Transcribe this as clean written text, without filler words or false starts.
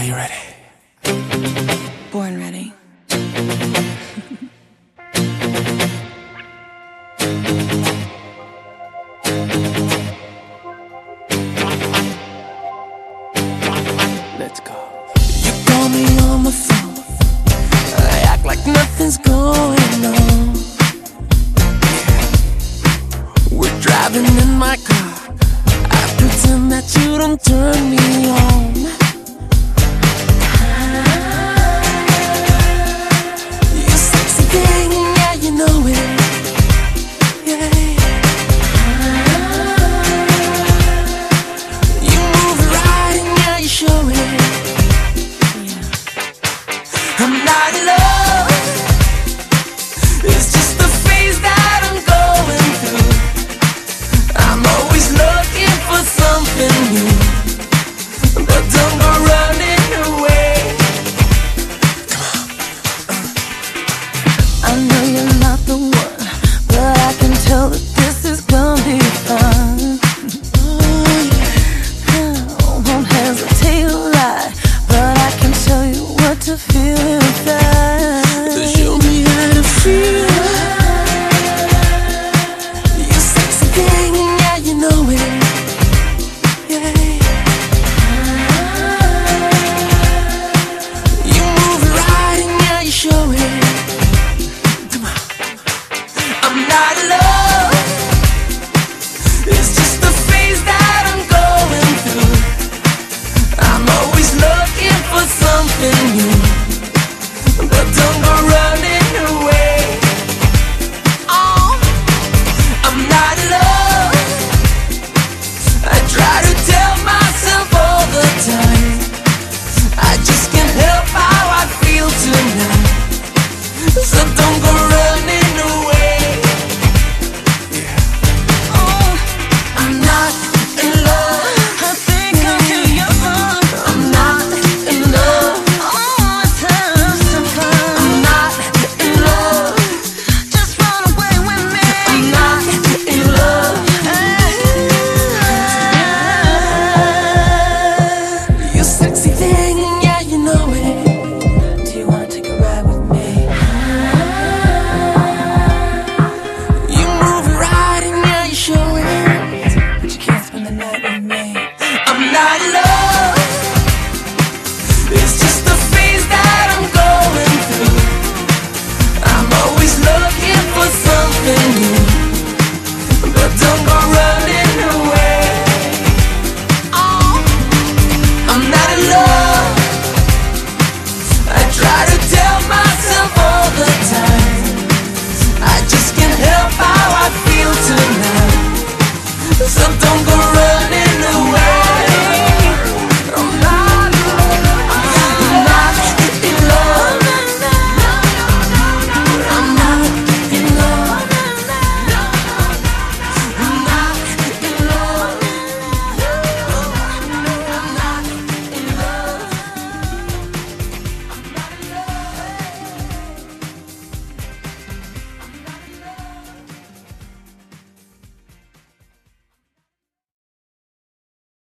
Are you ready? Born ready. Let's go. You call me on my phone, I act like nothing's going on. We're driving in my car, I pretend that you don't turn me on. You sexy thing, yeah, you know it. Yeah. You move it right, and yeah, you show it. I'm not in love, it's just the phase that I'm going through. I'm always looking for something new, but don't go running away. I know you're not the one, but I can tell that this is gonna be fun. Won't hesitate to lie, but I can tell you what to feel inside. So show me how to feel. You sexy thing, yeah, you know it. Yeah. You move it right, and yeah, you show it. Come on. I'm not in love, it's just the phase that I'm going through. I'm always looking for something new, but don't